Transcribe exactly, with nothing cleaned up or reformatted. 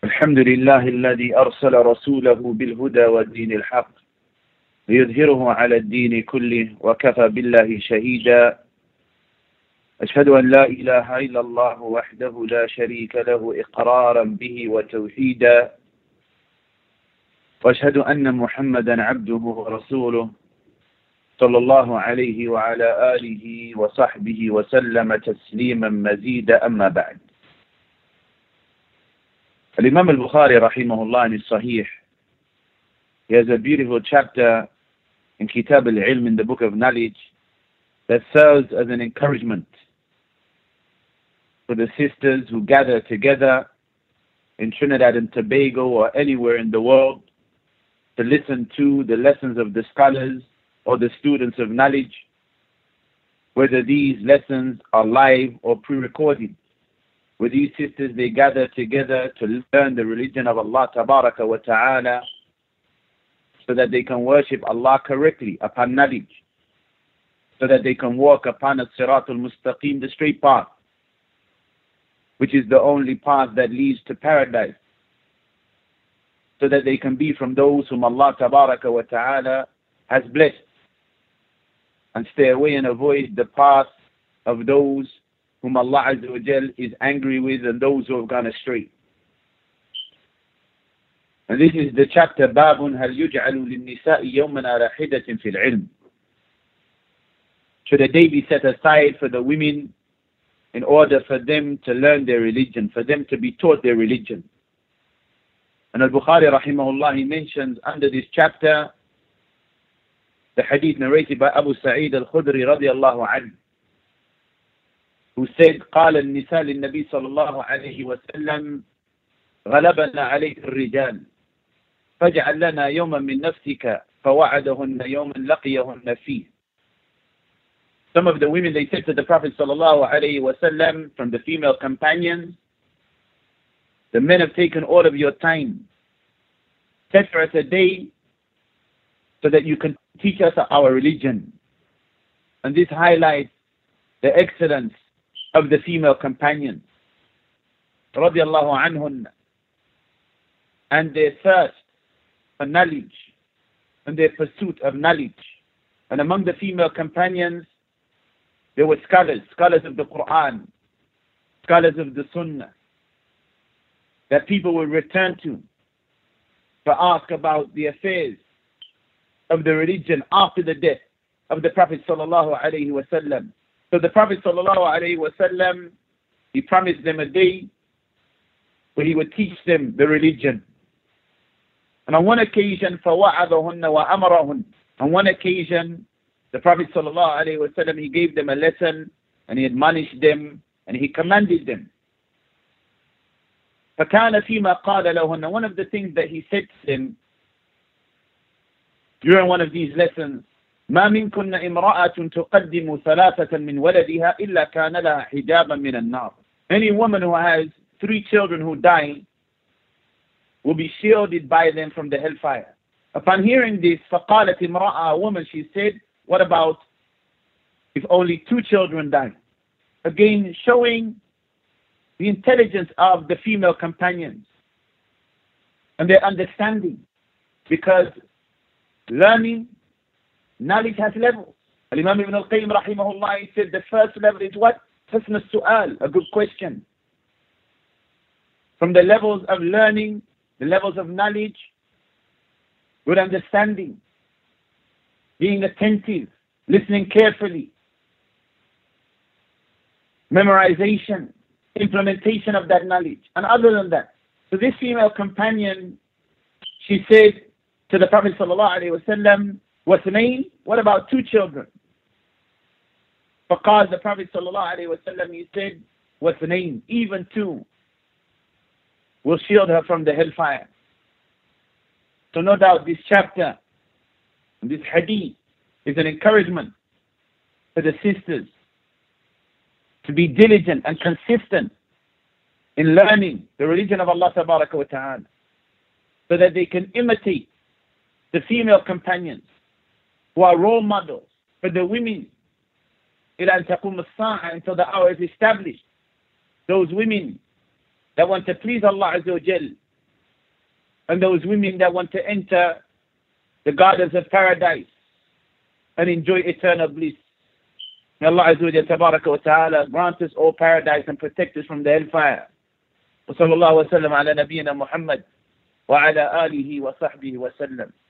الحمد لله الذي أرسل رسوله بالهدى والدين الحق ليظهره على الدين كله وكفى بالله شهيدا. أشهد أن لا إله إلا الله وحده لا شريك له إقرارا به وتوحيدا، وأشهد أن محمدا عبده ورسوله صلى الله عليه وعلى آله وصحبه وسلم تسليما مزيدا. أما بعد. Imam al-Bukhari rahimahullah in his Sahih, he has a beautiful chapter in Kitab al-Ilm, in the book of knowledge, that serves as an encouragement for the sisters who gather together in Trinidad and Tobago or anywhere in the world to listen to the lessons of the scholars or the students of knowledge, whether these lessons are live or pre-recorded. With these sisters, they gather together to learn the religion of Allah Tabaraka wa Ta'ala, so that they can worship Allah correctly upon knowledge, so that they can walk upon a Siratul Mustaqim, the straight path, which is the only path that leads to paradise, so that they can be from those whom Allah Tabaraka wa Ta'ala has blessed, and stay away and avoid the path of those whom Allah Azza wa Jal is angry with and those who have gone astray. And this is the chapter, Babun hal yuj'alu lin-nisa'i yawman ala hidatin fil ilm. Should a day be set aside for the women in order for them to learn their religion, for them to be taught their religion? And Al-Bukhari rahimahullah, he mentions under this chapter the hadith narrated by Abu Sa'id al-Khudri radiyallahu anhu, who said, قال النساء للنبي صلى الله عليه وسلم غلبنا عليك الرجال فاجعل لنا يوما من نفسك فوعدهن يوما لقيهن فيه. Some of the women, they said to the Prophet صلى الله عليه وسلم from the female companions, the men have taken all of your time. Set for us a day so that you can teach us our religion. And this highlights the excellence of the female companions radiallahu anhun, and their thirst for knowledge and their pursuit of knowledge. And among the female companions there were scholars, scholars of the Quran, scholars of the Sunnah, that people would return to to ask about the affairs of the religion after the death of the Prophet sallallahu alaihi wasallam. So the Prophet sallallahu alaihi wasallam, he promised them a day where he would teach them the religion. And on one occasion, فَوَعَذَهُنَّ وَأَمَرَهُنَّ, on one occasion, the Prophet sallallahu alaihi wasallam, he gave them a lesson and he admonished them and he commanded them. فَكَانَ فِي مَا قَالَ لَهُنَّ, one of the things that he said to them during one of these lessons, ما منكن امرأة تقدم ثلاثة من ولدها إلا كان لها حجابا من النار. Any woman who has three children who die will be shielded by them from the hellfire. Upon hearing this, فقالت امرأة, a woman, she said, what about if only two children die? Again, showing the intelligence of the female companions and their understanding, because learning, knowledge has levels. Imam Ibn al-Qayyim rahimahullah, he said the first level is what? Husn al-su'al, a good question. From the levels of learning, the levels of knowledge, good understanding, being attentive, listening carefully, memorization, implementation of that knowledge, and other than that. So this female companion, she said to the Prophet sallallahu alaihi wasallam, وَاثْنَيْنِ, what about two children? فقال, the Prophet sallallahu alaihi wasallam, he said, وَاثْنَيْنِ, even two will shield her from the hellfire. So no doubt this chapter, this hadith, is an encouragement for the sisters to be diligent and consistent in learning the religion of Allah Tabaraka wa Ta'ala, so that they can imitate the female companions who are role models for the women إلى أن تقوم الساعة, until the hour is established. Those women that want to please Allah Azza wa Jal and those women that want to enter the gardens of paradise and enjoy eternal bliss. May Allah Azza wa Jalla Tabaraka wa Ta'ala grant us all paradise and protect us from the hellfire. وصلى الله وسلم على نبينا محمد وعلى آله وصحبه وسلم.